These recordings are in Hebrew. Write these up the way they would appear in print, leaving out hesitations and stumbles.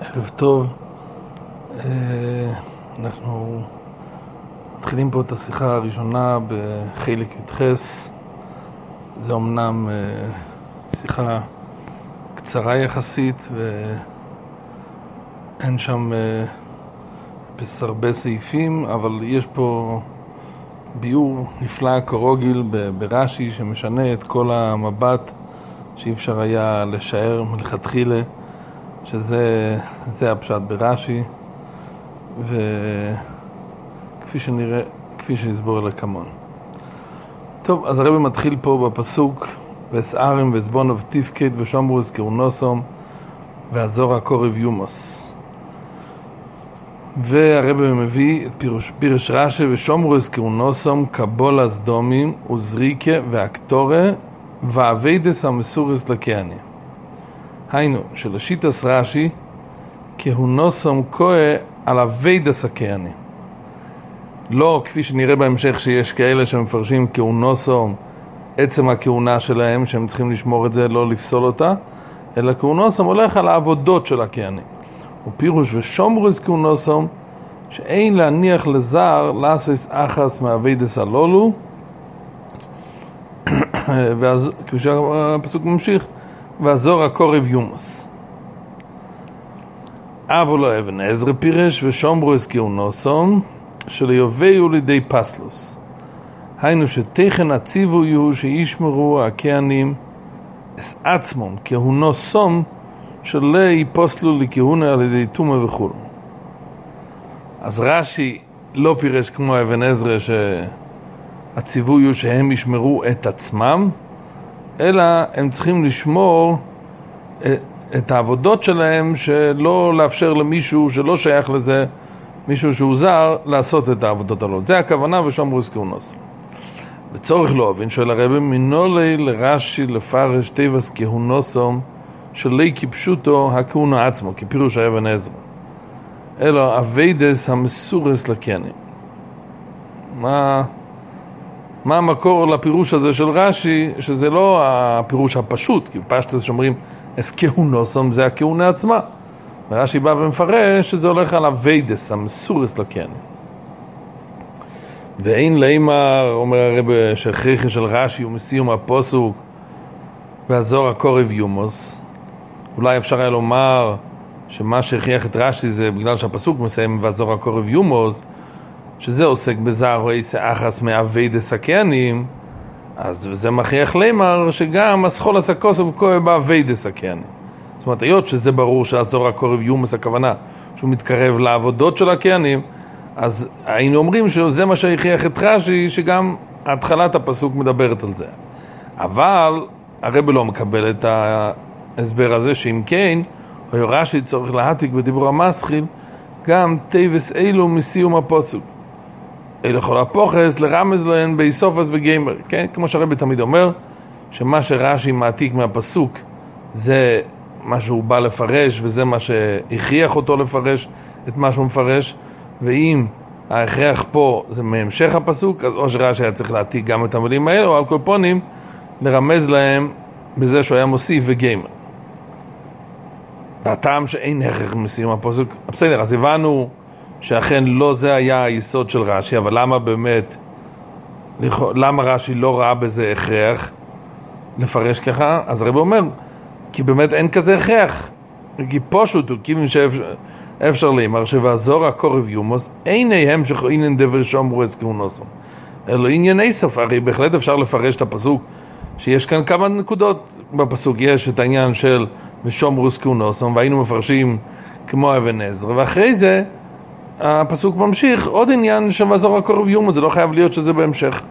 ערב טוב. אנחנו מתחילים פה את השיחה הראשונה בחלק י"ח. זה אמנם שיחה קצרה יחסית ואין שם הרבה סעיפים, אבל יש פה ביור נפלא כרגיל ברש"י שמשנה את כל המבט שאי אפשר היה לשער מלכתחילה, שזה הפשט ברש"י, וכפי שנראה, כפי שיסבור לכמון. טוב, אז הרב מתחיל פה בפסוק וסערים וסבונוב תפקד ושומרו הזכרו נוסום והזור הקורב יומוס. והרב מביא את פירש רש"י ושומרו הזכרו נוסום קבול הסדומים וזריקה והקטורה ועבדס המסורס לכהנים. היינו, שלשיטס רש"י כהונוסום כהה על עבדס הכהנים. לא כפי שנראה בהמשך שיש כאלה שמפרשים כהונוסום עצם הכהונה שלהם, שהם צריכים לשמור את זה, לא לפסול אותה, אלא כהונוסום הולך על העבודות של הכהנים. ופירוש ושומרוס כהונוסום שאין להניח לזר לעשות אחס מעבדס הלולו, ואז כפי שהפסוק ממשיך והזור הקורב יומוס. אבל לא אבן עזרא פירש ושומרו הזכירו נוסום שלא יובאו לידי פסלוס. היינו שתכן הציוו יהיו שישמרו הכהנים את עצמם כהונוסום שלא ייפוסלו לכהונה על ידי תומה וכו'. אז רש"י לא פירש כמו אבן עזרא שהציוו יהיו שהם ישמרו את עצמם, אלא הם צריכים לשמור את העבודות שלהם, שלא לאפשר למישהו שלא שייך לזה, מישהו שהוא זר, לעשות את העבודות הללו. זה הכוונה ושומרו הזכרו נוסום. וצורך לא אבין, שואל הרב, מנולי לרש"י לפרש תיבס כהונוסום שלא כפשוטו הכהונה עצמו, כפירוש אבן עזרא, אלא עבדס המסורס לכהנים. מה המקור לפירוש הזה של רש"י, שזה לא הפירוש הפשוט, כי פשטות שאומרים אס כהונוסום זה הכהונה עצמה, ורש"י בא ומפרש שזה הולך על עבדס המסורס לכהנים. ואין לימר, אומר הרב, שהכרחי של רש"י הוא מסיום הפסוק והזור הקורב יומוס. אולי אפשר היה לומר שמה שהכריח את רש"י זה בגלל שהפסוק מסיים והזור הקורב יומוס, שזה עוסק בזר או איסה אחס מעבדס הכהנים, אז זה מכריח לימר שגם הסחול הסקוסוב כהה בעבדס הכהנים. זאת אומרת, היות שזה ברור שהזור הקורב יומוס הכוונה שהוא מתקרב לעבודות של הכהנים, אז היינו אומרים שזה מה שהכריח את רש"י, שגם התחלת הפסוק מדברת על זה. אבל הרב לא מקבל את ההסבר הזה, שאם כן, רש"י צורך להעתיק בדיבור המסחיל גם תיבס אילו מסיום הפסוק. אלו כל הפוחס לרמז להן באיסופס וגיימר, כן? כמו שהרבי תמיד אומר, שמה שרש"י מעתיק מהפסוק זה מה שהוא בא לפרש, וזה מה שהכריח אותו לפרש את מה שהוא מפרש, ואם ההכרח פה זה מהמשך הפסוק, אז או שרש"י היה צריך להעתיק גם את המילים האלה, או על כל פונים לרמז להם בזה שהוא היה מוסיף וגיימר. והטעם שאין הכרח מסיום הפסוק, בסדר, אז הבנו שאכן לא זה היה היסוד של רש"י, אבל למה באמת, למה רש"י לא ראה בזה הכרח לפרש ככה? אז הרב אומר, כי באמת אין כזה הכרח, כי פשוט הוא כאילו שאפשר להימר שבעזור הקורב יומוס איני המשך אינן דבר שומרו הזכרו נוסום, אלא ענייני סוף. הרי בהחלט אפשר לפרש את הפסוק שיש כאן כמה נקודות בפסוק. יש את העניין של ושומרו הזכרו נוסום, והיינו מפרשים כמו אבן עזרא, ואחרי זה הפסוק ממשיך עוד עניין של ועזור הקורב יומוס, זה לא חייב להיות שזה בהמשך.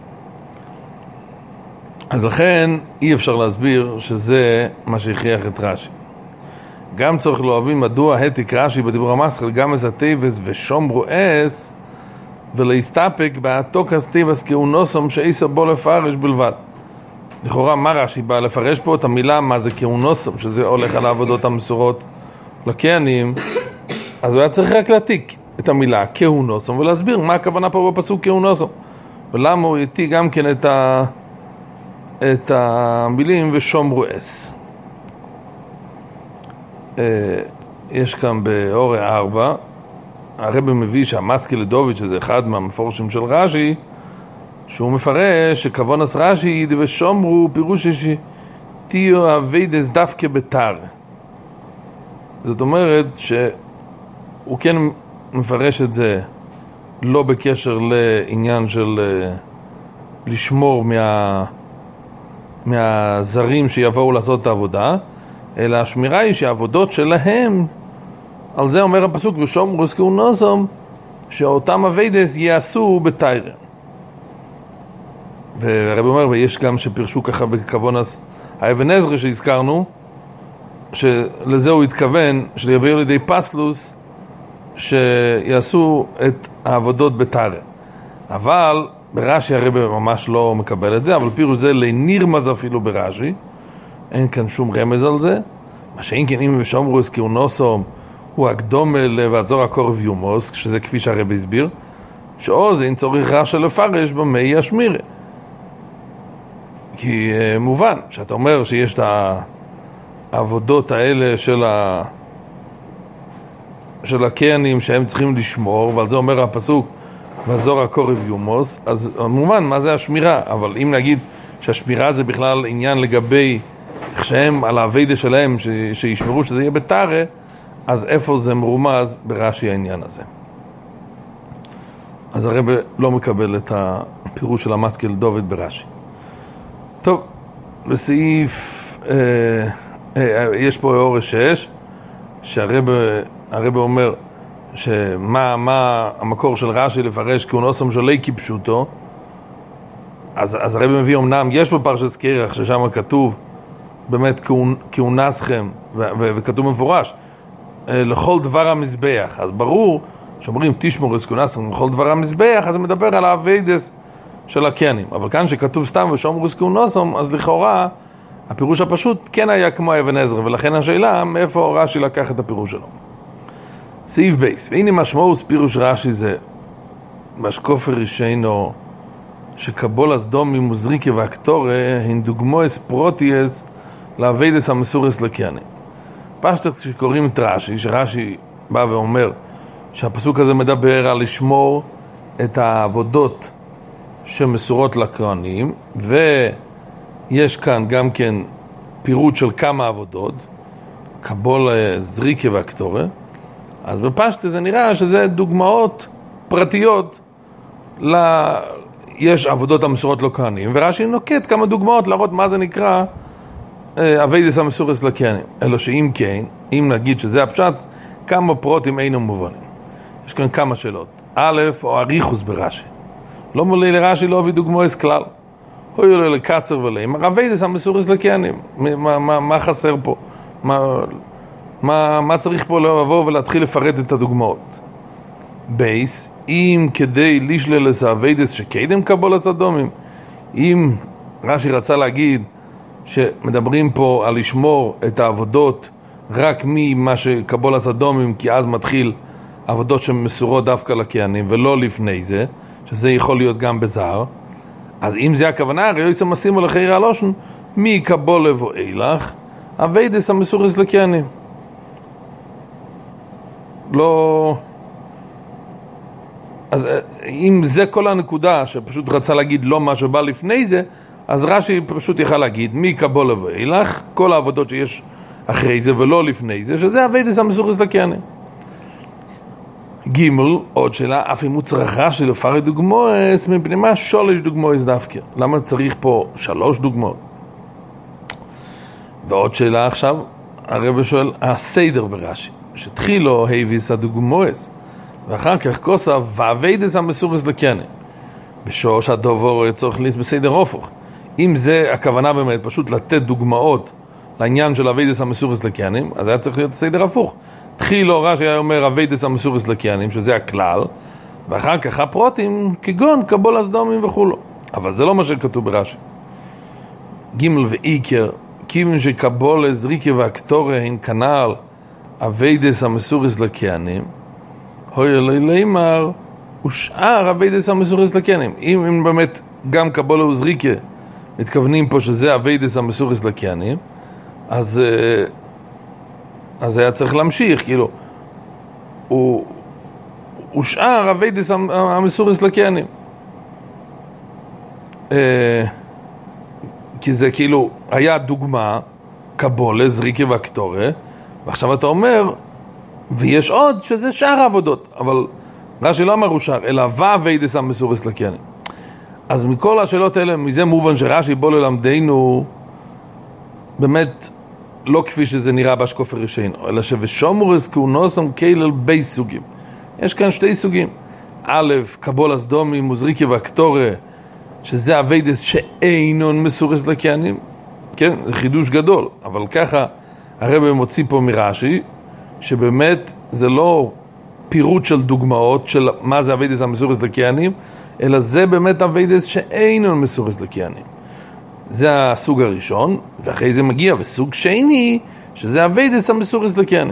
אז לכן אי אפשר להסביר שזה מה שהכריח את רש"י. גם צריך להבין מדוע העתיק רש"י בדיבור המסחיל גם את התיבס ושומרו אס ולהסתפק בהעתוקס תיבס כהונוסום שאיסו בו לפרש בלבד. לכאורה מה רש"י בא לפרש פה את המילה מה זה כהונוסום, שזה הולך על העבודות המסורות לכהנים, אז הוא היה צריך רק להעתיק את המילה כהונוסום ולהסביר מה הכוונה פה בפסוק כהונוסום, ולמה הוא העתיק גם כן את המילים ושומרו אס. יש כאן באורי 4, הרב מביא שהמסקל לדוביץ', שזה אחד מהמפורשים של רש"י, שהוא מפרש שכוונס רש"י ושומרו פירוש שתהיו אביידס דווקא בתר. זאת אומרת שהוא כן מפרש את זה לא בקשר לעניין של לשמור מהזרים שיבואו לעשות את העבודה, אלא השמירה היא שהעבודות שלהם, על זה אומר הפסוק ושומרו זכרו נוסום, שאותם אביידס יעשו בתיירה. והרב אומר, ויש גם שפרשו ככה בכוונס האבן עזרא שהזכרנו, שלזה הוא התכוון, שיביאו לידי פסלוס, שיעשו את העבודות בתיירה. אבל ברש"י הרב ממש לא מקבל את זה, אבל פירוש זה לנרמז אפילו ברש"י, אין כאן שום רמז על זה. מה שאין כן אם ושומרו הזכרו נוסום, הוא הקדומה לעזור הקורב יומוס, שזה כפי שהרב הסביר, שעוז אין צורך רש"י לפרש במי השמירה. כי מובן, שאתה אומר שיש את העבודות האלה של הקיינים שהם צריכים לשמור, ועל זה אומר הפסוק, ועזור הקורב יומוס, אז מובן מה זה השמירה, אבל אם נגיד שהשמירה זה בכלל עניין לגבי איך שהם על העבודה שלהם שישמרו שזה יהיה בתרה, אז איפה זה מרומז ברש"י העניין הזה? אז הרב לא מקבל את הפירוש של המסקל דוד ברש"י. טוב, בסעיף יש פה אור 6 שהרב אומר שמה המקור של רש"י לפרש כהונוסם שולי כפשוטו. אז הרב מביא אמנם יש בפרשת קרח ששם כתוב באמת כהונסכם וכתוב מפורש לכל דבר המזבח, אז ברור שאומרים תשמור את כהונסכם לכל דבר המזבח, אז זה מדבר על האביידס של הקיינים. אבל כאן שכתוב סתם ושומרו את כהונסכם, אז לכאורה הפירוש הפשוט כן היה כמו אבן עזרא, ולכן השאלה מאיפה רש"י לקח את הפירוש שלו. סעיף בייס, והנה משמעוס פירוש רש"י זה בשקופר ראשינו שקבולס דומי מוזריקה והקטורה הן דוגמאס פרוטיאס לאביידס המסורס לקיינים. פשטת שקוראים את רש"י, שרש"י בא ואומר שהפסוק הזה מדבר על לשמור את העבודות שמסורות לכהנים, ויש כאן גם כן פירוט של כמה עבודות, קבול זריקה והקטורה, אז בפשטת זה נראה שזה דוגמאות פרטיות יש עבודות המסורות לכהנים, ורש"י נוקט כמה דוגמאות להראות מה זה נקרא אביידס המסורס לכהנים. אלא שאם כן, אם נגיד שזה הפשט, כמה פרוטים אינו מובנים. יש כאן כמה שאלות. א', או אריכוס ברש"י. לא מולי לרש"י לא הביא דוגמאות כלל. הוא יולי לקצר ולאמר, אביידס המסורס לכהנים. מה חסר פה? מה צריך פה לבוא ולהתחיל לפרט את הדוגמאות? בייס, אם כדי לשלל את האביידס שקדם קבולת אדומים, אם רש"י רצה להגיד שמדברים פה על לשמור את העבודות רק ממה שקבולת אדומים, כי אז מתחיל עבודות שמסורות דווקא לכהנים ולא לפני זה, שזה יכול להיות גם בזר, אז אם זה הכוונה, הרי יויסם משימו לחייר הלושן מי קבול לבוא אילך אביידס המסורס לכהנים. לא... אז אם זה כל הנקודה שפשוט רצה להגיד לא מה שבא לפני זה, אז רש"י פשוט יכל להגיד מי קבול לבוא אילך, כל העבודות שיש אחרי זה ולא לפני זה, שזה אביידס המסורס לכהנים. ג' עוד שאלה, אף אם הוא צריך רש"י לפרט דוגמאות, מפני מה 3 דוגמאות דווקא? למה צריך פה 3 דוגמאות? ועוד שאלה עכשיו, הרב שואל, הסדר ברש"י, שתחילו הביס הדוגמאות, ואחר כך כוסף, ואביידס המסורס לכהנים. בשורש הדובר צריך להיס בסדר הופך. אם זה הכוונה באמת, פשוט לתת דוגמאות לעניין של אביידס המסורס לכהנים, אז היה צריך להיות סדר הפוך. תחילו רש"י היה אומר אביידס המסורס לכהנים, שזה הכלל, ואחר כך הפרוטים, כגון קבולת אדומים וכולו. אבל זה לא מה שכתוב ברש"י. ג' ועיקר, כיוון שקבולת זריקה והקטורה הן כנ"ל אביידס המסורס לכהנים, הוי לימר ושאר אביידס המסורס לכהנים. אם באמת גם קבולה וזריקה מתכוונים פה שזה אביידס המסורס לכהנים, אז אז היה צריך להמשיך, כאילו, הוא שאר אביידס המסורס לקיינים. כי זה כאילו, היה דוגמה, קבולה, זריקה והקטורה, ועכשיו אתה אומר, ויש עוד שזה שאר העבודות, אבל רש"י לא אמר הוא שאר, אלא ואביידס המסורס לקיינים. אז מכל השאלות האלה, מזה מובן שרש"י בוא ללמדנו, באמת, לא כפי שזה נראה בהשקוף הראשון, אלא שבשומרס כהונוסם כלל בי סוגים. יש כאן שתי סוגים. א', קבול הסדומים, מוזריקי והקטורה, שזה אביידס שאינון מסורס לקיינים. כן, זה חידוש גדול, אבל ככה הרב מוציא פה מרש"י, שבאמת זה לא פירוט של דוגמאות של מה זה אביידס המסורס לקיינים, אלא זה באמת אביידס שאינון מסורס לקיינים. זה הסוג הראשון, ואחרי זה מגיע וסוג שני, שזה אביידס המסורס לקיינים.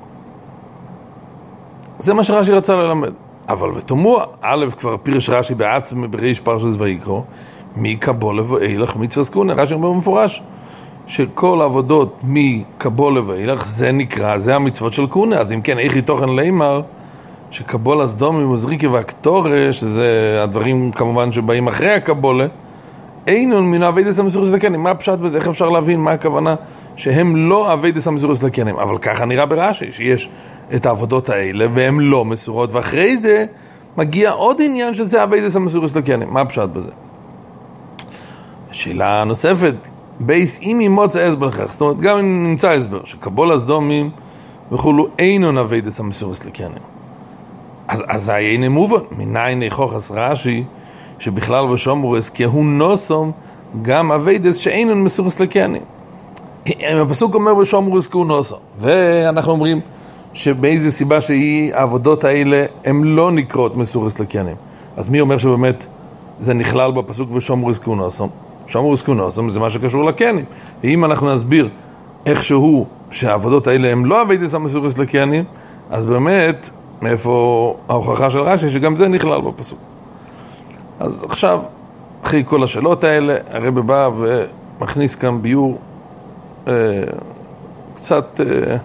זה מה שרש"י רצה ללמד. אבל ותמוה, א', כבר פירש רש"י בעצמי בריש פרשת ויקרא, מקבולה ואילך מצווה קונה. רש"י אומר במפורש שכל העבודות מקבולה ואילך זה נקרא, זה המצוות של קונה. אז אם כן, איך תוכן לימר שקבולה סדומי מוזריקי והקטורה, שזה הדברים כמובן שבאים אחרי הקבולה, אינון מן אביידס המסורס לקיינים. מה הפשט בזה? איך אפשר להבין מה הכוונה שהם לא אביידס המסורס לקיינים? אבל ככה נראה ברש"י, שיש את העבודות האלה והם לא מסורות, ואחרי זה מגיע עוד עניין שזה אביידס המסורס לקיינים. מה הפשט בזה? שאלה נוספת, בייס אם ימוצא הסבר לכך, זאת אומרת גם אם נמצא הסבר שקבולה סדומים וכולו אינון אביידס המסורס לקיינים, אז העניין מובן מניין יכוחס רש"י שבכלל ושומרס כהונוסום גם אביידס שאינון מסורס לקיינים. הפסוק אומר ושומרס כהונוסום, ואנחנו אומרים שבאיזה סיבה שהיא העבודות האלה הם לא נקראות מסורס לקיינים. אז מי אומר שבאמת זה נכלל בפסוק ושומרס כהונוסום? שומרס כהונוסום זה מה שקשור לקיינים. ואם אנחנו נסביר איכשהו שהעבודות האלה הם לא אביידס המסורס לקיינים, אז באמת מאיפה ההוכחה של רש"י שגם זה נכלל בפסוק. אז עכשיו, אחרי כל השאלות האלה, הרב בא ומכניס כאן ביור קצת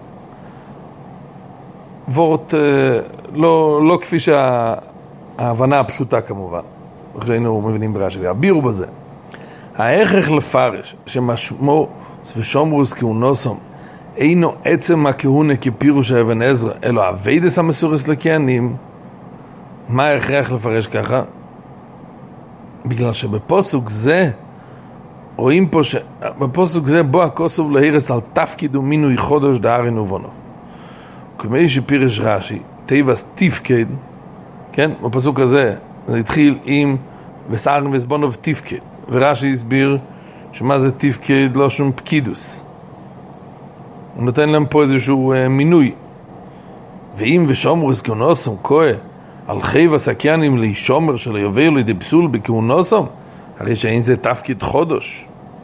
וורט לא כפי שההבנה הפשוטה כמובן, כשהיינו מבינים ברש"י. הביור בזה, ההכרח לפרש שמשמו ושומרוס כהונוסום אינו עצם הכהונה כפירוש אבן עזרא, אלא אביידס המסורס לקיינים. מה ההכרח לפרש ככה? בגלל שבפסוק זה רואים פה שבפסוק זה בו הכוסוב להירס על תפקיד ומינוי חודש דארין ובונו. כמי שפירש רש"י תיבס תפקד, כן? בפסוק הזה זה התחיל עם וסערין וסבונוב תפקד, ורש"י הסביר שמה זה תפקד לא שום פקידוס, הוא נותן להם פה איזשהו מינוי. ואם ושומרס כהונוסום כהה על חייב הסקיינים להישומר של היובל לידי פסול בכהונוסום, הרי שאין זה תפקיד חודש,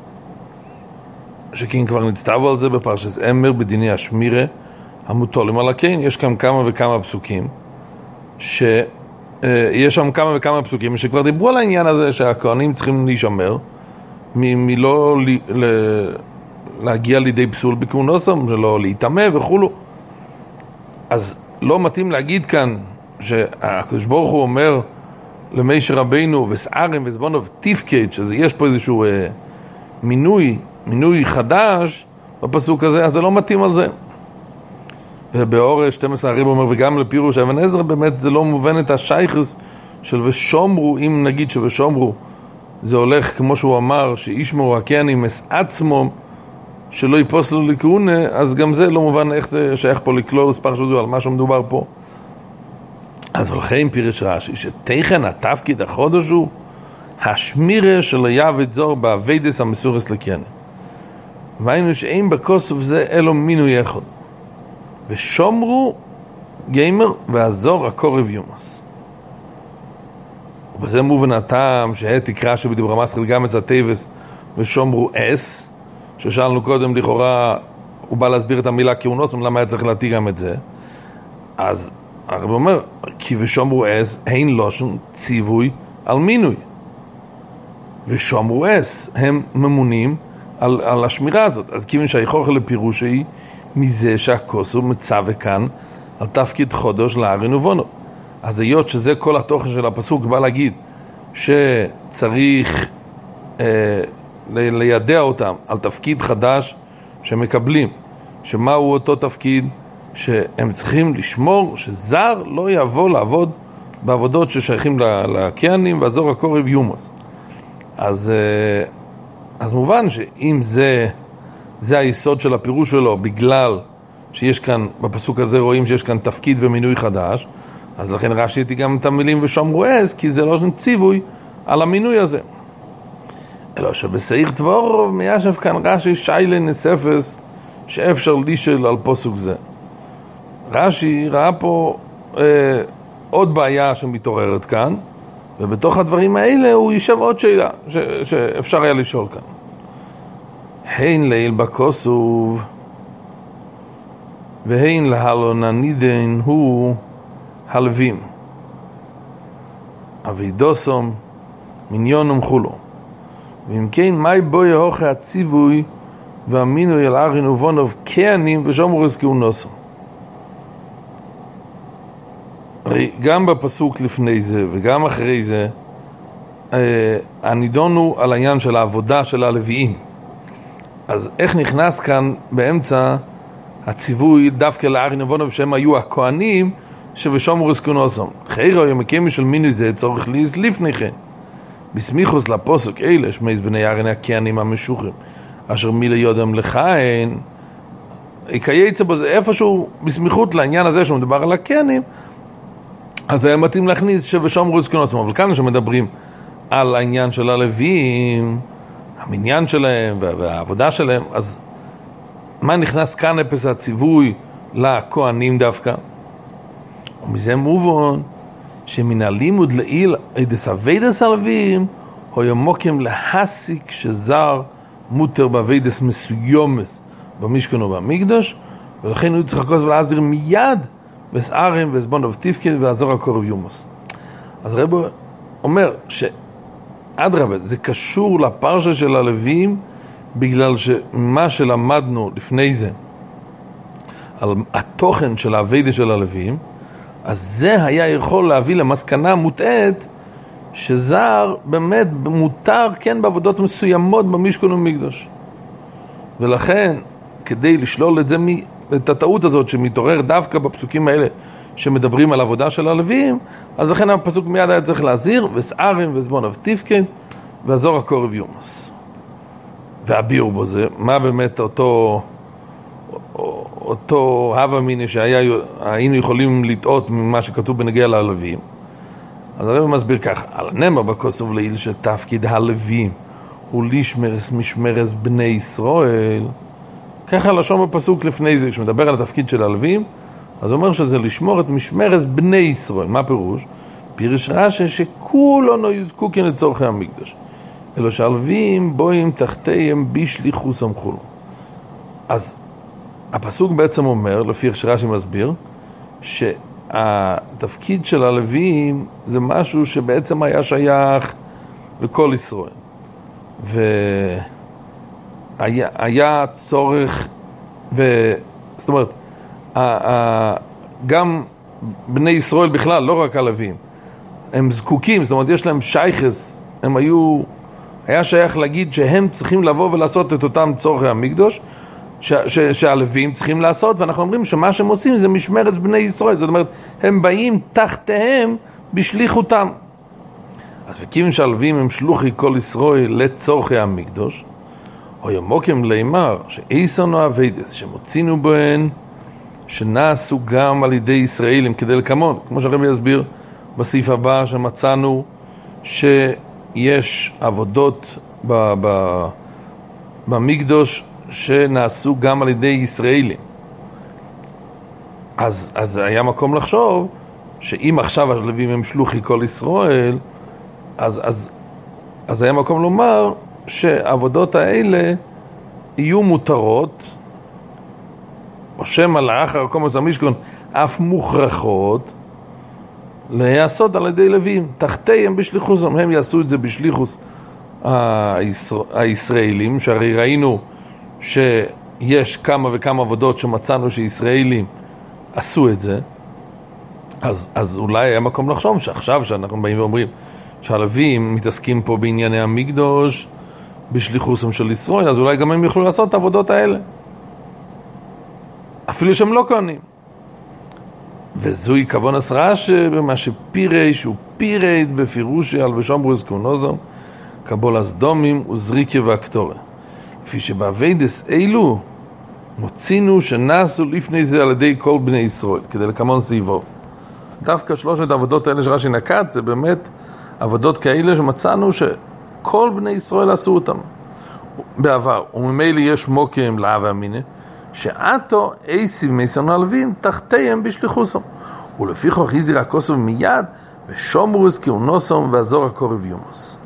שכן כבר נצטבו על זה בפרשת אמר בדיני השמירה המוטולים על הקיין. יש כאן כמה וכמה פסוקים יש שם כמה וכמה פסוקים שכבר דיברו על העניין הזה שהכהנים צריכים להישמר מלא להגיע לידי פסול בכהונוסום, שלא להתאמה וכולו. אז לא מתאים להגיד כאן שהקדוש ברוך הוא אומר למשה רבינו וסערם וזבונוב תפקד, שיש פה איזשהו מינוי חדש בפסוק הזה, אז זה לא מתאים על זה. ובאור 12 הרב אומר וגם לפירוש אבן עזרא באמת זה לא מובן את השייכוס של ושומרו. אם נגיד שבשומרו זה הולך כמו שהוא אמר שישמרו הכהנים עצמם שלא יפוסלו לכהונה, אז גם זה לא מובן איך זה שייך פה לקלולוס פרשת על מה שמדובר פה. אז ולכן פירש רש"י שתכן התפקיד החודש הוא השמירה של היעבד זור באביידס המסורס לקיינים, והיינו שאין בכוסף זה אלו מינוי אחד, ושומרו גיימר והזור הקורב יומוס. ובזה מובן הטעם תקרא שבדבר מסחל גם את הטייבס ושומרו אס, ששאלנו קודם לכאורה הוא בא להסביר את המילה כהונוסום, למה היה צריך להתיר גם את זה. אז הרב אומר כי ושומרו אס אין לושן ציווי על מינוי, ושומרו אס הם ממונים על השמירה הזאת. אז כיוון שהיכוח לפירוש היא מזה שהכוס הוא מצווה כאן על תפקיד חודש לארין ובונו. אז היות שזה כל התוכן של הפסוק, בא להגיד שצריך לידע אותם על תפקיד חדש שמקבלים, שמהו אותו תפקיד שהם צריכים לשמור שזר לא יבוא לעבוד בעבודות ששייכים לכהנים והזוהר הקורב יומוס. אז מובן שאם זה היסוד של הפירוש שלו, בגלל שיש כאן, בפסוק הזה רואים שיש כאן תפקיד ומינוי חדש, אז לכן רש"י איתי גם את המילים ושומרו עז, כי זה לא ציווי על המינוי הזה. אלא שבשעיר דבורוב מיישב כאן רש"י שיילה נספס שאפשר לישל על פסוק זה. רש"י ראה פה עוד בעיה שמתעוררת כאן, ובתוך הדברים האלה הוא יישב עוד שאלה שאפשר היה לשאול כאן. הן ליל בכוסוב והן להלון הנידן הוא הלווים אבידוסום מיניונום חולו. ואם כן, מהי בו יהוכי הציווי והמינוי על ארין ובונוב כהנים ושומרס כהונוסו? הרי גם בפסוק לפני זה וגם אחרי זה הנידונו על העניין של העבודה של הלוויים. אז איך נכנס כאן באמצע הציווי דווקא לארין ובונוב שהם היו הכהנים שבשומרס כהונוסו? חיירו ימקמי של מינוי זה צורך ליז לפני כן בסמיכוס לפוסק אלה שמייס בני ארין הכהנים המשוחים אשר מילה יודם לכהן יקייצה בו זה איפשהו בסמיכות לעניין הזה שמדבר על הכהנים, אז היה מתאים להכניס שבשומרס כהונוסו. אבל כאן שמדברים על העניין של הלווים, המניין שלהם והעבודה שלהם, אז מה נכנס כאן אפס הציווי לכהנים דווקא? ומזה מובן שמן הלימוד לעיל עדס אביידס הלווים הוא ימוקם להסיק שזר מותר באביידס מסויומס במשכן ובמקדש, ולכן הוא צריך לקוס ולעזיר מיד וסערים וסבונוב תפקד והזוהר הקורב יומוס. אז הרב אומר שאדרבה, זה קשור לפרשה של הלווים, בגלל שמה שלמדנו לפני זה על התוכן של האביידה של הלווים, אז זה היה יכול להביא למסקנה מוטעת שזר באמת מותר כן בעבודות מסוימות במשכן ובמקדש. ולכן כדי לשלול את הטעות הזאת שמתעורר דווקא בפסוקים האלה שמדברים על עבודה של הלווים, אז לכן הפסוק מיד היה צריך להזהיר וסערים וסבונוב תפקד והזוהר הקורב יומוס. והביאור בו זה, מה באמת אותו הווה מיני שהיינו יכולים לטעות ממה שכתוב בנגיע להלווים. אז הרב מסביר ככה, על הנאמר בכוסוב לעיל שתפקיד הלווים הוא לישמרס משמרס בני ישראל, ככה לשון בפסוק לפני זה, כשמדבר על התפקיד של הלווים, אז הוא אומר שזה לשמור את משמרס בני ישראל. מה פירוש? פירש רש"י שכולו לא יזקוקין לצורכי המקדש, אלא שהלווים בואים תחתיהם בשליחוס המחולו. אז הפסוק בעצם אומר, לפי איך שרש"י מסביר, שהתפקיד של הלווים זה משהו שבעצם היה שייך לכל ישראל. והיה צורך, זאת אומרת, גם בני ישראל בכלל, לא רק הלווים, הם זקוקים, זאת אומרת, יש להם שייכס, היה שייך להגיד שהם צריכים לבוא ולעשות את אותם צורכי המקדוש, שהלווים צריכים לעשות, ואנחנו אומרים שמה שהם עושים זה משמרת בני ישראל, זאת אומרת, הם באים תחתיהם בשליחותם. אז וכיוון שהלווים הם שלוחי כל ישראל לצורכי המקדוש, או ימוקם לימר שאיסונו אביידס שמוצינו בהן שנעשו גם על ידי ישראלים כדי לקמון, כמו שהרבי יסביר בסעיף הבא, שמצאנו שיש עבודות במקדוש שנעשו גם על ידי ישראלים. אז היה מקום לחשוב שאם עכשיו הלווים הם שלוחי כל ישראל, אז היה מקום לומר שהעבודות האלה יהיו מותרות, או שמא לאחר כל מזה המשכון אף מוכרחות להיעשות על ידי לווים תחתיהם בשליחוסם. הם יעשו את זה בשליחוס הישראלים, שהרי ראינו יש כמה וכמה עבודות שמצאנו שישראלים עשו את זה, אז אולי היה מקום לחשוב שעכשיו שאנחנו באים ואומרים שהלווים מתעסקים פה בענייני המקדוש, בשליחוסם של ישראל, אז אולי גם הם יוכלו לעשות את העבודות האלה. אפילו שהם לא כהנים. וזוהי כוונס רש"י במה שפירש, הוא פירט בפירושי על ושומרו זקונוזם, קבול הסדומים וזריקה והקטורה. לפי שבעבודות אלו מוצינו שנעשו לפני זה על ידי כל בני ישראל, כדי לקמון סביבו. דווקא שלושת העבודות האלה שרש"י נקט, זה באמת עבודות כאלה שמצאנו שכל בני ישראל עשו אותם בעבר. וממילא יש מוקם להווה אמינא, שעתו אייסיב מייסון הלווים תחתיהם בשליחוסם. ולפיכך הזהיר הכוסף מיד, ושומרו זקונוסם והזור הקורב יומוס.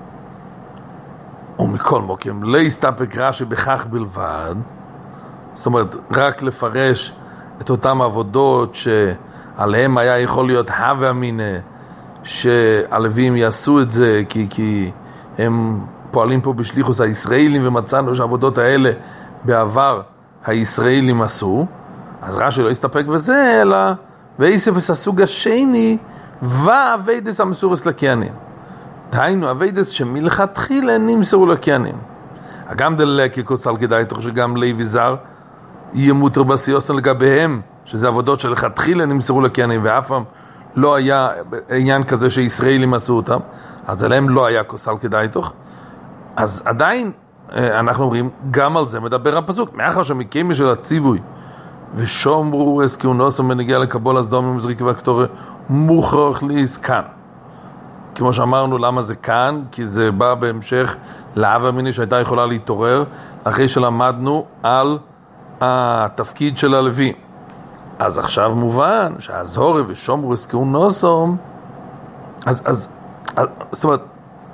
ומכל מוקם לא יסתפק רש"י בכך בלבד, זאת אומרת רק לפרש את אותם עבודות שעליהם היה יכול להיות הווה אמינא שהלווים יעשו את זה כי הם פועלים פה בשליחוס הישראלים, ומצאנו שהעבודות האלה בעבר הישראלים עשו. אז רש"י לא יסתפק בזה, אלא ואיסף הסוג השני ועבודות המסורס לכהנים, דהיינו עבודות שמלכתחילה נמסרו לכהנים. גם דלקי כוסל כדאי תוך שגם לוי זר יהיה מותר בסיוסן לגביהם, שזה עבודות שלכתחילה נמסרו לכהנים, ואף פעם לא היה עניין כזה שישראלים עשו אותם, אז עליהם לא היה כוסל כדאי תוך. אז עדיין אנחנו אומרים, גם על זה מדבר הפסוק, מאחר שמקיימי של הציווי ושומרו זקונוסם בנגיע לקבול הסדומים וזריקה והקטורה מוכרח להזכן. כמו שאמרנו, למה זה כאן? כי זה בא בהמשך להווה אמינא שהייתה יכולה להתעורר אחרי שלמדנו על התפקיד של הלוי. אז עכשיו מובן שהזהור ושומרו זקונוסם, אז זאת אומרת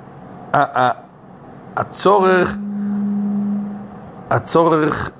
הצורך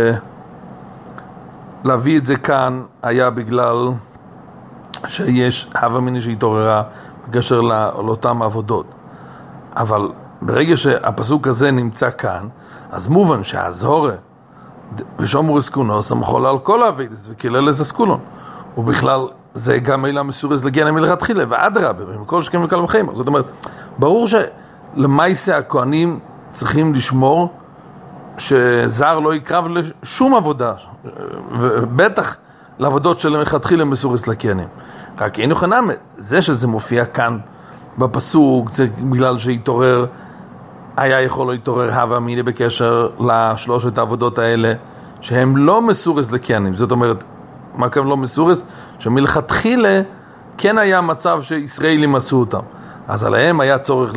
להביא את זה כאן היה בגלל שיש הווה אמינא שהתעוררה בקשר לאותם עבודות. אבל ברגע שהפסוק הזה נמצא כאן, אז מובן שהזהור ושומרו זקונוסם חול על כל העבודות וקילל לזה סקולון, ובכלל זה גם מילה מסורס לגן מלכתחילה, ואדרבה בכל שכם וקל וחמר. זאת אומרת, ברור שלמעשה הכהנים צריכים לשמור שזר לא יקרב לשום עבודה, ובטח לעבודות של מלכתחילה מסורס לכהנים. רק אין נכונה, זה שזה מופיע כאן בפסוק, זה בגלל שהתעורר, היה יכול להתעורר הווה אמינא בקשר לשלושת העבודות האלה, שהם לא מסורס לכהנים. זאת אומרת, מה כאן לא מסורס? שמלכתחילה כן היה מצב שישראלים עשו אותם. אז עליהם היה צורך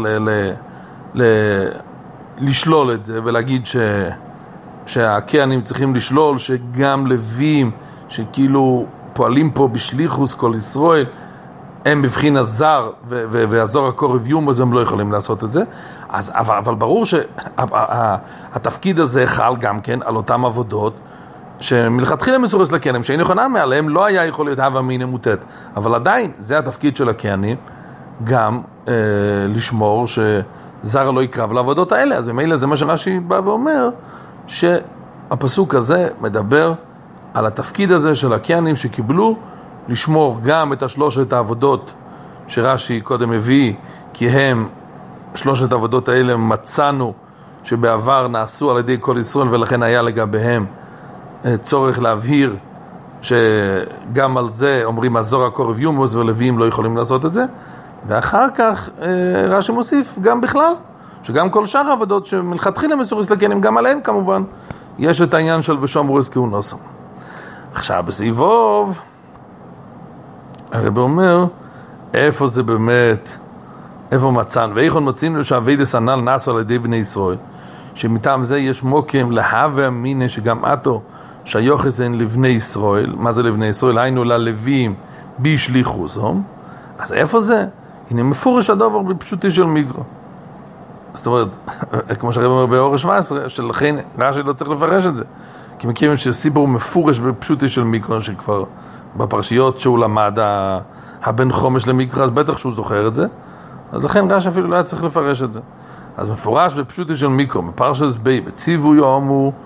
לשלול את זה, ולהגיד שהכהנים צריכים לשלול שגם לווים שכאילו פועלים פה בשליחוס כל ישראל, הם בבחין הזר והזור הקורב יומוס, הם לא יכולים לעשות את זה. אבל ברור שהתפקיד הזה חל גם כן על אותם עבודות שמלכתחילה מסורס לכהנים, שאין נכונה מעליהם לא היה יכול להיות הווה אמינא מוטט, אבל עדיין זה התפקיד של הכהנים, גם לשמור שזר לא יקרב לעבודות האלה. אז במילא זה מה שרש"י בא ואומר, שהפסוק הזה מדבר על התפקיד הזה של הכהנים שקיבלו לשמור גם את השלושת העבודות שרש"י קודם הביא, כי הם שלושת העבודות האלה מצאנו שבעבר נעשו על ידי כל ישראל, ולכן היה לגביהם צורך להבהיר שגם על זה אומרים הזור הקורב יומוס, ולוויים לא יכולים לעשות את זה. ואחר כך רש"י מוסיף גם בכלל, שגם כל שאר העבודות שמלכתחילה מסורס לכהנים, גם עליהם כמובן יש את העניין של ושומרו זקונוסם. עכשיו בסביבוב הרב אומר איפה זה באמת, איפה מצאנו, ואיכון מצינו שהעבודות הנ"ל נעשו על ידי בני ישראל, שמטעם זה יש מוקם להווה אמינא שגם עתו שיוחס הן לבני ישראל. מה זה לבני ישראל? היינו ללווים בשליחוסם. אז איפה זה? הנה מפורש הדבר בפשוטי של מיקרא. זאת אומרת, כמו שהרב אומר באור 17, שלכן רש"י לא צריך לפרש את זה, כי מכירים שסיפור מפורש בפשוטי של מיקרא, שכבר בפרשיות שהוא למד הבן חומש למיקרא, אז בטח שהוא זוכר את זה, אז לכן רש"י אפילו לא היה צריך לפרש את זה. אז מפורש בפשוטי של מיקרא, בפרשת בי, בציווי אמור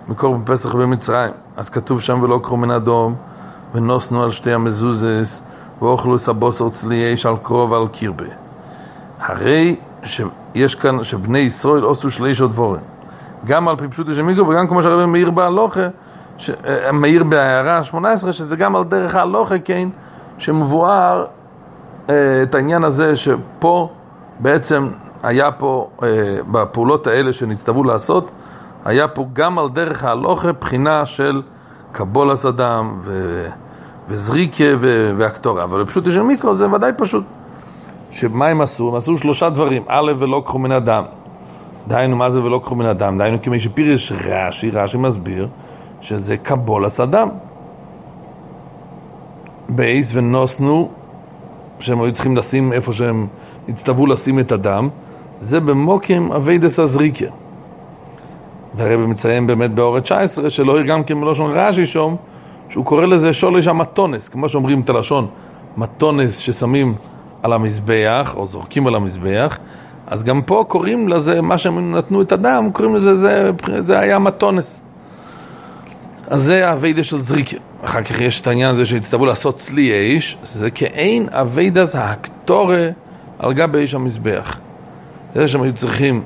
מקורבן פסח במצרים. אז כתוב שם ולא קרו מן אדום ונוסנו על שתי המזוזס ואוכלו סבוסר צלי אש על קרוב ועל קרבה. הרי שיש כאן שבני ישראל עשו שליש דבורים, גם על פי פשוטו של מיקרו וגם כמו שהרבי מאיר בהלוכה, מאיר בהערה 18, שזה גם על דרך ההלוכה, כן, שמבואר את העניין הזה שפה בעצם היה פה בפעולות האלה שנצטוו לעשות, היה פה גם על דרך ההלוכה בחינה של קבולת אדם וזריקה והקטורה. אבל בפשוטו של מיקרו זה ודאי פשוט. שמה הם עשו? הם עשו 3 דברים. א', ולא קחו מן אדם. דהיינו, מה זה ולא קחו מן אדם? דהיינו, כמי שפירש רש"י מסביר שזה קבולת אדם. בייס ונוסנו, שהם היו צריכים לשים איפה שהם הצטוו לשים את הדם, זה במוקם אביידס הזריקה. והרבי מציין באמת באור 19 שלא יהיה גם כן בלושון רש"י שום, שהוא קורא לזה שולש המתונס, כמו שאומרים את הלשון מתונס ששמים על המזבח או זורקים על המזבח, אז גם פה קוראים לזה, מה שהם נתנו את הדם, קוראים לזה, זה היה מתונס. אז זה האביידה של זריקה. אחר כך יש את העניין הזה שהצטוו לעשות צלי אש, זה כאין אביידס הקטורה על גבי אש המזבח. זה שהם היו צריכים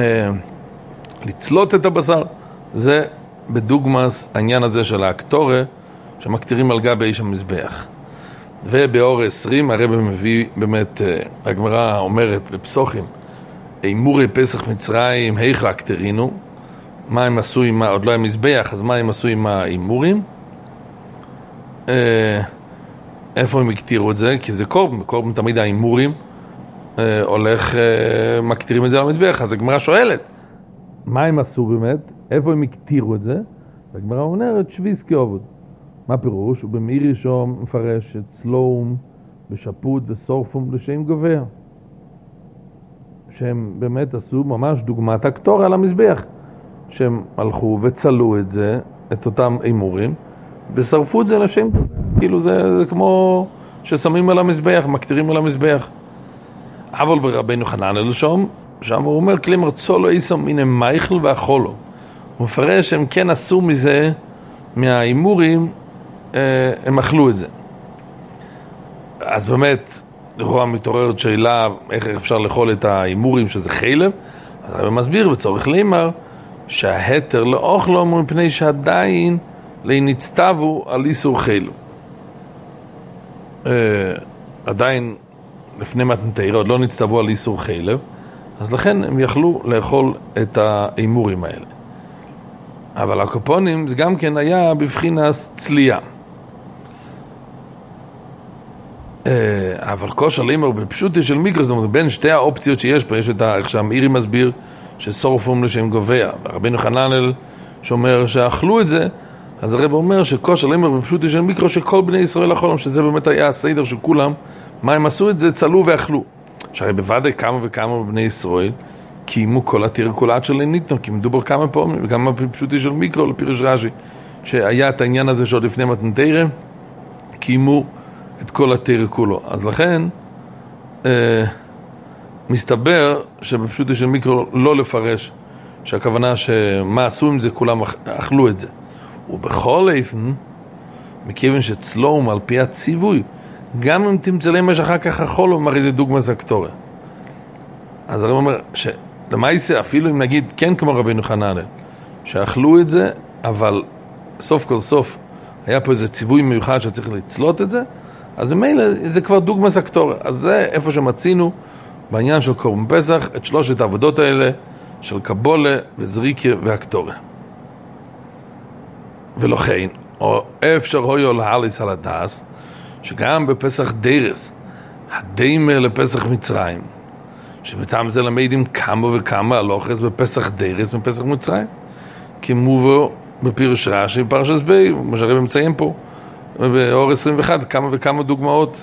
לצלות את הבשר, זה בדוגמס העניין הזה של הקטורה שמקטירים על גבי אש המזבח. ובאור 20 הרבי מביא באמת, הגמרא אומרת בפסוחים, אימורי פסח מצרים היכא הקטרינו, מה הם עשו עם, עוד לא היה מזבח, אז מה הם עשו עם האימורים? איפה הם הקטירו את זה? כי זה קורבן תמיד האימורים הולך, מקטירים את זה על המזבח. אז הגמרא שואלת, מה הם עשו באמת? איפה הם הקטירו את זה? הגמרא אומרת, שביס כעובד. מה פירוש? הוא במאיר ראשון מפרש את צלום בשפוט וסורפום לשם גובע. שהם באמת עשו ממש דוגמת הקטורה על המזבח. שהם הלכו וצלו את זה, את אותם אימורים, ושרפו את זה לשם גובע. כאילו זה כמו ששמים על המזבח, מקטירים על המזבח. אבל ברבנו חננאל שם הוא אומר, כלימר צולו איסם מן המייכל והחולו. הוא מפרש שהם כן עשו מזה, מהאימורים, הם אכלו את זה. אז באמת, לכאורה מתעוררת שאלה איך אפשר לאכול את האימורים שזה חלב. אז הרב מסביר וצורך להימר שההתר לאוכלו מפני שעדיין נצטוו על איסור חלב. עדיין לפני מתנתרא עוד לא נצטוו על איסור חלב, אז לכן הם יכלו לאכול את האימורים האלה. אבל הקופונים זה גם כן היה בבחינת צלייה. אבל כושר לימר בפשוטי של מיקרו, זאת אומרת, בין שתי האופציות שיש פה, יש את איך שהמאירי מסביר ששורפום לשם גובע, ורבנו חננאל שאומר שאכלו את זה, אז הרב אומר שכושר לימר בפשוטי של מיקרו, שכל בני ישראל אכלו, שזה באמת היה הסדר של כולם, מה הם עשו את זה? צלו ואכלו. שהרי בוודאי כמה וכמה בני ישראל קיימו כל התירקולת של ניתנו, כי מדובר כמה פעמים, וגם בפשוטי של מיקרו, לפירש רש"י, שהיה את העניין הזה שעוד לפני מתנתרא, קיימו את כל התירקולו. אז לכן, מסתבר שבפשוטי של מיקרו לא לפרש, שהכוונה שמה עשו עם זה, כולם אכלו את זה. ובכל איפן, מכיוון שצלום על פי הציווי, גם אם תמצא להם אחר כך החולו, מראה זה דוגמה זקטורה. אז הרב אומר שלמעשה, אפילו אם נגיד כן כמו רבינו חננאל, שאכלו את זה, אבל סוף כל סוף היה פה איזה ציווי מיוחד שצריך לצלות את זה, אז במילא זה כבר דוגמה זקטורה. אז זה איפה שמצינו בעניין של קורבן פסח את 3 העבודות האלה של קבולה וזריקה והקטורה. ולכן, או אפשר הויו להליס על הדס, שגם בפסח דרס, הדיימר לפסח מצרים, שבטעם זה למדים כמה וכמה הלוחס בפסח דרס בפסח מצרים, כמובו בפירוש רש"י בפרשת בי, מה שהרב מציין פה, באור 21, כמה וכמה דוגמאות,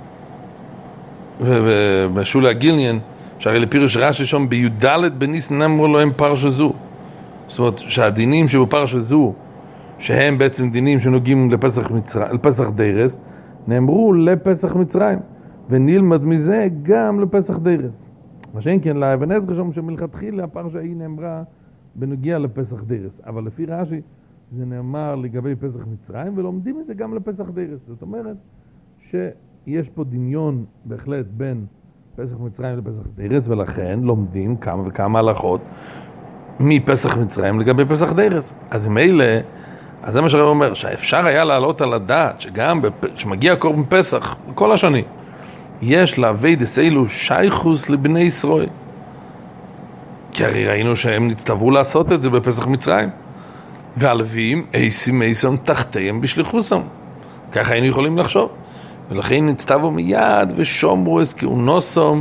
ובשולי הגילניאן, שהרי לפירוש רש"י שם בי"ד בניסן אמרו להם פרשה זו. זאת אומרת שהדינים שבפרשה זו, שהם בעצם דינים שנוגעים לפסח דרס, נאמרו לפסח מצרים, ונלמד מזה גם לפסח דרס. מה שאין כן לאבן עזרא שם שמלכתחילה הפרשה היא נאמרה בנגיע לפסח דרס, אבל לפי רש"י זה נאמר לגבי פסח מצרים, ולומדים את זה גם לפסח דרס. זאת אומרת שיש פה דמיון בהחלט בין פסח מצרים לפסח דרס, ולכן לומדים כמה וכמה הלכות מפסח מצרים לגבי פסח דרס. אז ממילא, אז זה מה שהרב אומר, שאפשר היה לעלות על הדעת שגם כשמגיע קורבן פסח כל השנים, יש לאביידס אלו שייכוס לבני ישראל, כי הרי ראינו שהם נצטוו לעשות את זה בפסח מצרים, והלווים אייסים אייסם תחתיהם בשליחוסם, ככה היינו יכולים לחשוב, ולכן נצטוו מיד ושומרו את כהונוסם,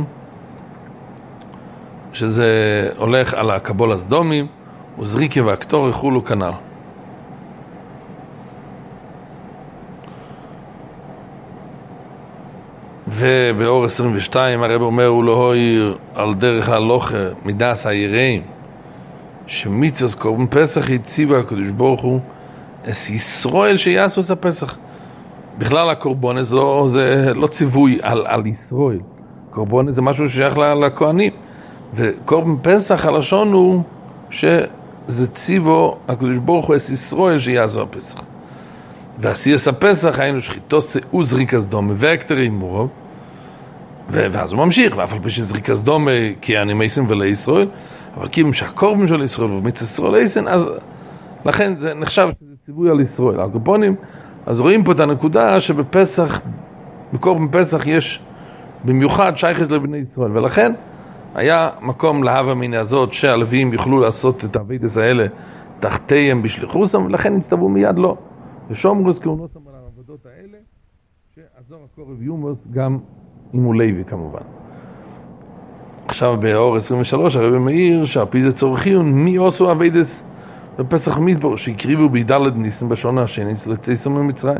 שזה הולך על הקבול הסדומים, וזריקה והקטור יחולו כנ"ל. ובאור 22 הרב אומר, הוא לא הועיר על דרך ההלוכה מדעס היראים, שמצוות קורבן פסח הציבה הקדוש ברוך הוא את ישראל שיעשו את הפסח. בכלל הקורבן זה לא ציווי על ישראל, קורבן זה משהו ששייך לכהנים, וקורבן פסח הלשון הוא שזה ציוו הקדוש ברוך הוא את ישראל שיעשו הפסח. ועשיית הפסח היינו שחיתו וזריקה סדומה והקטרי מורוב, ואז הוא ממשיך, ואף על פי שזריקה סדומה כי אני מייסן ולישראל, אבל כי שהקורבן של ישראל ומצ ישראל לייסן, אז לכן זה נחשב שזה ציווי על ישראל, על קורבנים. אז רואים פה את הנקודה שבפסח, בקורבן פסח יש במיוחד שייכס לבני ישראל, ולכן היה מקום להווה מן הזאת שהלוויים יוכלו לעשות את העבודות האלה תחתיהם בשליחוסם, ולכן נצטוו מיד לא. ושומרו את כהונוסם על העבודות האלה, שהזוהר הקורב יומוס גם אם הוא לוי כמובן. עכשיו באור 23 הרב מאיר שעל פי זה צורכיון מי עשו עבודות בפסח מדבר שהקריבו בי"ד ניסן בשנה השני לצאתם ממצרים.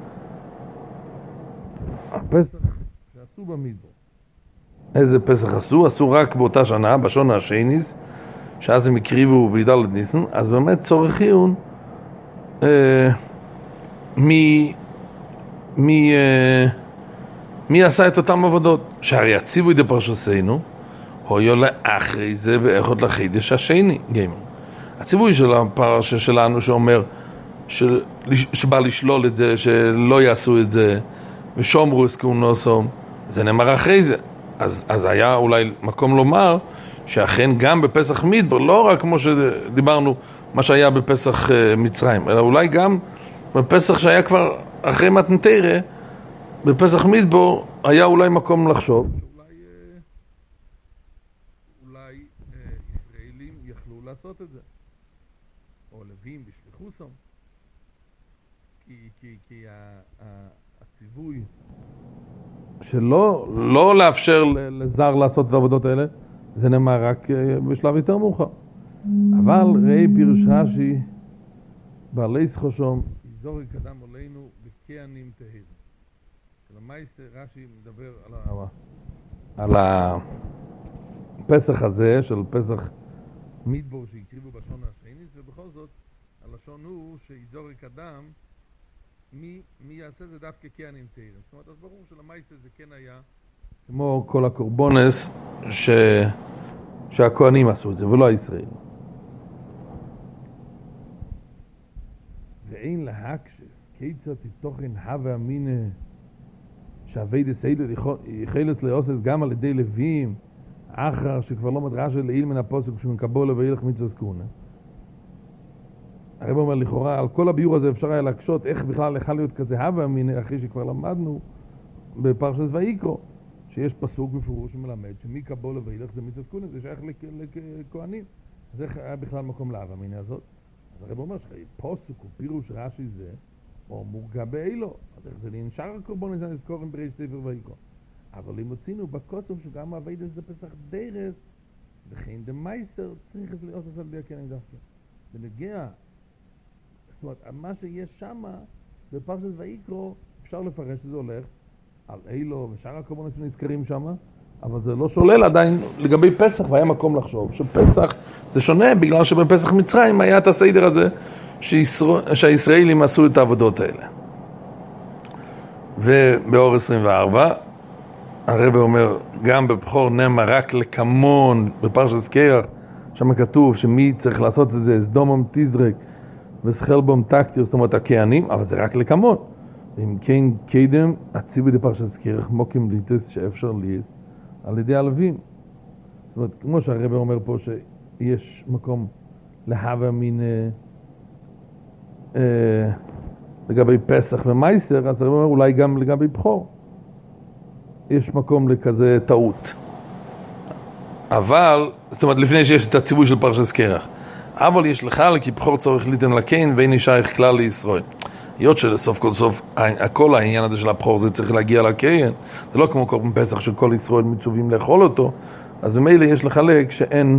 הפסח שעשו במדבר, איזה פסח עשו? עשו רק באותה שנה, בשנה השני, שאז הם הקריבו בי"ד ניסן. אז באמת צורכיון מי עשה את אותם עבודות? שהרי הציבו את פרשתנו הויו לאחרי זה ואיכות לחידש השני גיימר. הציווי של הפרשה שלנו שאומר שבא לשלול את זה, שלא יעשו את זה ושומרו את כהונוסם, זה נאמר אחרי זה. אז היה אולי מקום לומר שאכן גם בפסח מדבר, לא רק כמו שדיברנו מה שהיה בפסח מצרים, אלא אולי גם בפסח שהיה כבר אחרי מתן תורה, בפסח מדבר היה אולי מקום לחשוב אולי ישראלים יכלו לעשות את זה, או לוויים בשליחוסם, כי הציווי שלא לא לאפשר לזר לעשות את העבודות האלה, זה נאמר רק בשלב יותר מאוחר. אבל ראי פירוש רש"י בעלי שחושום יזורי קדם עלינו בכהנים תהיר. למעשה רש"י מדבר על הפסח הזה של פסח מדבר שהקריבו בשנה השני, ובכל זאת הלשון הוא שיזורי קדם מי יעשה זה דווקא כהנים תהיר. זאת אומרת, אז ברור שלמעשה זה כן היה כמו כל הקורבונס שהכהנים עשו את זה ולא הישראל. ואין להקשס כיצד תתוכן הווה אמינה שהעבודת סיידות יחלץ לעשות גם על ידי לוויים אחר שכבר לא מדרש לעיל מן הפוסק שמקבול וילך מצוות כהונה. הרב אומר לכאורה על כל הביור הזה אפשר היה להקשות איך בכלל יכול להיות כזה הווה אמינה אחרי שכבר למדנו בפרשת ויקרא שיש פסוק בפירוש שמלמד שמקבול וילך זה מצוות כהונה, זה שייך לכהנים. אז איך היה בכלל מקום להווה אמינה הזאת? אז הרב אומר שפוסק ופירוש רש"י זה או מורגע באילו, אז איך זה נשאר הקורבן הזה נזכורים בראש ספר ויקרא. אבל אם הוצאנו בקוצב שגם העבודה זה פסח דרס, וכן דמייסר צריך להיות על ידי הכהנים דווקא. בנגיע, זאת אומרת, מה שיש שם בפרשת ויקרא אפשר לפרש שזה הולך על אילו ושאר הקורבנות שנזכרים שם, אבל זה לא שולל עדיין לגבי פסח, והיה מקום לחשוב שפסח זה שונה בגלל שבפסח מצרים היה את הסדר הזה שהישראלים עשו את העבודות האלה. ובאור 24 הרב אומר גם בבחור נאמר רק לקמון בפרשת קרח שם כתוב שמי צריך לעשות את זה, סדומם תזרק וסחלבום תקטיר, זאת אומרת הכהנים, אבל זה רק לקמון. אם כן קדם, הציווי דפרשת קרח מוקים ליטס שאפשר ליס על ידי הלווים. זאת אומרת, כמו שהרבא אומר פה שיש מקום להווה מין לגבי פסח ומייסר, אז הרבא אומר אולי גם לגבי בחור. יש מקום לכזה טעות. אבל, זאת אומרת, לפני שיש את הציווי של פרשת קרח. אבל יש לך, כי בחור צורך ליתן לקין, ואין נשייך כלל לישראל. היות שלסוף כל סוף, כל העניין הזה של הבחור זה צריך להגיע לקין, זה לא כמו קורבן פסח שכל ישראל מצווים לאכול אותו, אז במילא יש לחלק שאין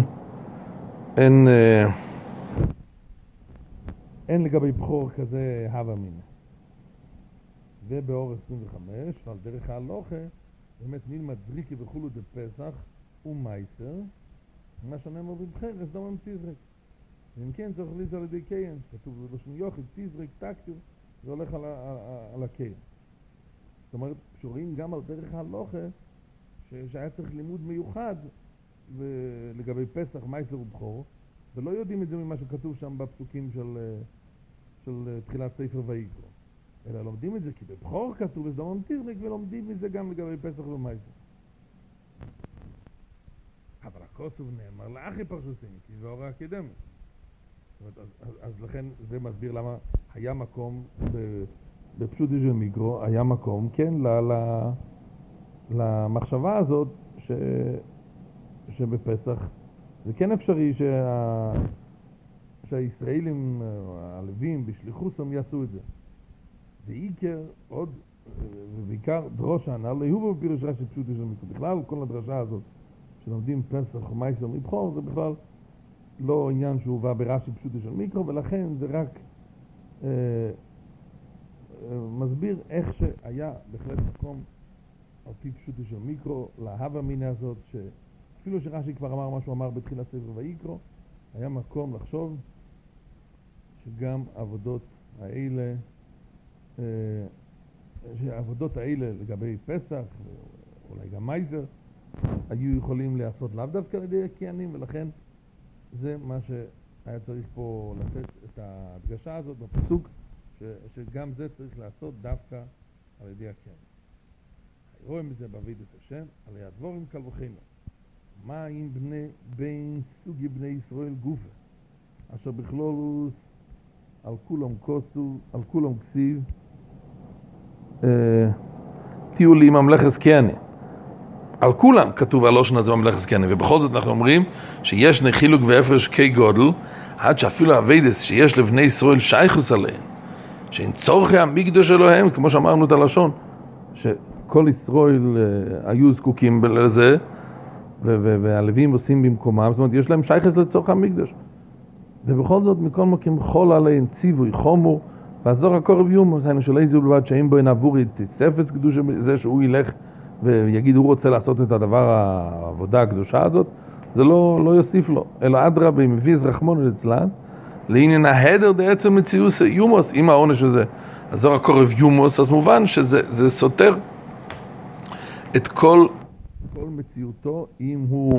לגבי בחור כזה הווה מינא. ובאור 25, על דרך ההלוכה, באמת נלמד זריקי וכולו דפסח ומייסר, מה שנאמר בבחר, סדומם תזרק. ואם כן צריך ליס על ידי קיין, כתוב בלשון יוחד, תזרק, תקטיר, זה הולך על הקיין. זאת אומרת, שרואים גם על דרך ההלוכה, שהיה צריך לימוד מיוחד לגבי פסח, מייסר ובחור, ולא יודעים את זה ממה שכתוב שם בפסוקים של תחילת ספר ויקרא. אלא לומדים את זה כי בבחור כתוב סדומם תזרק, ולומדים את זה גם לגבי פסח ומייסר. אבל הכוסוב נאמר לאחי פרשוסים, כי זה הוראה אקדמית. אז לכן זה מסביר למה היה מקום בפשוט של מיקרו, היה מקום, כן, למחשבה הזאת שבפסח זה כן אפשרי שהישראלים, הלווים, בשליחוסם יעשו את זה. ועיקר עוד, ובעיקר דרושה, להיובו בפירוש רש"י פשוט של מיקרו. בכלל, כל הדרשה הזאת שלומדים פסח ומייסר מבחור, זה בכלל לא עניין שהוא בא ברש"י פשוטו של מיקרו, ולכן זה רק מסביר איך שהיה בהחלט מקום על פי פשוטו של מיקרו להווה מינא הזאת, שאפילו שרש"י כבר אמר מה שהוא אמר בתחילת ספר ויקרא, היה מקום לחשוב שגם העבודות האלה לגבי פסח, אולי גם מייסר, היו יכולים לעשות לאו דווקא על ידי הכהנים, ולכן זה מה שהיה צריך פה לתת את ההדגשה הזאת בפסוק, שגם זה צריך לעשות דווקא על ידי הכהנים. רואים בזה בעבודת השם, על הדבורים קל וחומר. מה אם בין סוגי בני ישראל גופה, אשר בכלולוס על כולם כוסו, על כולם כסיב, תהיו לי ממלכת כהנים. על כולם כתוב הלושן הזה ממלכת כהנים, ובכל זאת אנחנו אומרים שיש חילוק והפרש כי גודל, עד שאפילו הווידס שיש לבני ישראל שייכוס עליהם, שאין צורכי המקדוש אלוהם, כמו שאמרנו את הלשון, שכל ישראל היו זקוקים לזה, והלווים עושים במקומם, זאת אומרת, יש להם שייכוס לצורך המקדוש. ובכל זאת, מכל מקים חול עליהם ציווי חומור, והזור הקורב יומו, זה היינו של איזו בלבד, שאם בו אין עבורי תספס קדוש זה שהוא ילך ויגיד הוא רוצה לעשות את הדבר העבודה הקדושה הזאת, זה לא יוסיף לו, אלא אדרבה אם מביא רחמון לצלן, לעניין ההדר בעצם מציאוס יומוס, עם העונש הזה, הזור הקורב יומוס, אז מובן שזה סותר את כל מציאותו, אם הוא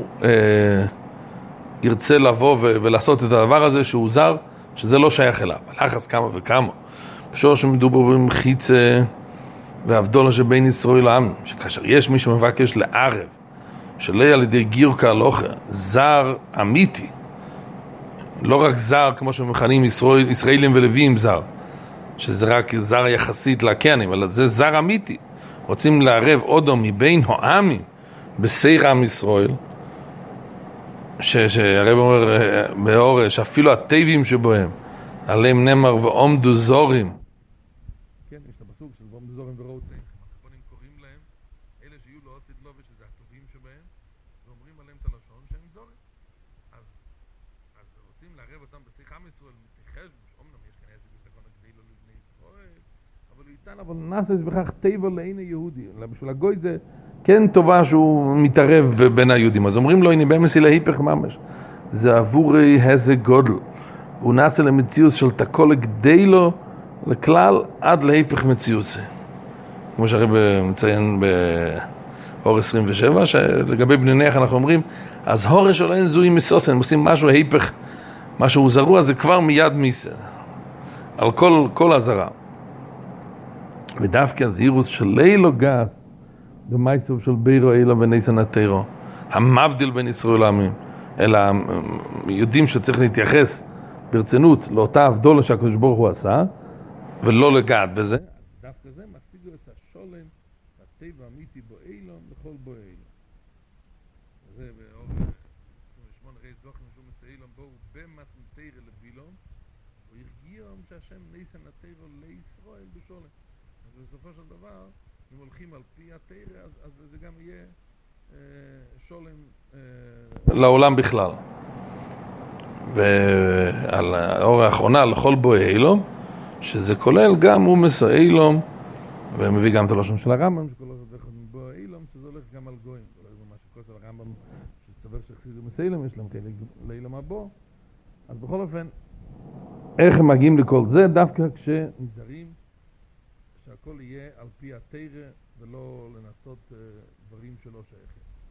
ירצה לבוא ולעשות את הדבר הזה שהוא זר, שזה לא שייך אליו. הלחץ כמה וכמה. בשור שמדובר במחיצה והבדולה שבין ישראל לעם, שכאשר יש מי שמבקש לערב, שלא על ידי גיר כהלוכה, זר אמיתי, לא רק זר כמו שמכנים ישראלים ולווים זר, שזה רק זר יחסית לכהנים, אלא זה זר אמיתי. רוצים לערב עודו מבין העמים בסיר עם ישראל, שהרב אומר באורש, אפילו הטבעים שבהם, עליהם נאמר ועומדו זורים. כן, יש את הפסוק של ועומדו זורים וראו צעים. הכפונים קוראים להם, אלה שיהיו לא עושית לו ושזה הטובים שבהם, ואומרים עליהם את הלשון שהם זורים. אז רוצים לערב אותם בסיר עם ישראל, מתחשב, אומנם יש כאן איזה ביטחון כדי לא לבני ישראל, אבל הוא איתן, אבל נעשה את זה בכך טבע לעין היהודי. בשביל הגוי זה כן טובה שהוא מתערב בין היהודים. אז אומרים לו, הנה במסי להיפך ממש. זה עבורי איזה גודל. הוא נעשה למציאוס של תקול גדי לו לכלל עד להיפך מציאוס. כמו שהרב מציין אור 27, שלגבי בני נח אנחנו אומרים, אז הורש או אין זוהי מסוסן, הם עושים משהו היפך, משהו זרוע, זה כבר מיד מיסה, על כל הזרה. ודווקא הזהירות של לילו גס, במייסוף של בירו אילו וניסן התירו, המבדיל בין ישראל לעמים, אלא יודעים שצריך להתייחס ברצינות לאותה הבדולה שהקדוש ברוך הוא עשה, ולא לגעת בזה. דווקא זה משיגו את השולם, הטבע האמיתי בו אילום, לכל בו אילום. זה באור 28 רייס זוכן שום את אילום בו, במתנתר לבילום, והרגיעם שהשם ניסן התירו לישראל בשולם. אז בסופו של דבר, אם הולכים על פי התירה, אז זה גם יהיה שולם לעולם בכלל. ועל האור האחרונה, לכל בו אילום, שזה כולל גם אומס האילום, ומביא גם את הלושן של הרמב"ם, שכל הולך בו האילום, שזה הולך גם על גויים. כולל מה שכותב הרמב"ם, שסבר שחסיד אומס האילום, יש להם כאלה לאילום הבו. אז בכל אופן, איך הם מגיעים לכל זה? דווקא כשנזהרים שהכל יהיה על פי התירה, ולא לנסות דברים שלא שייכים.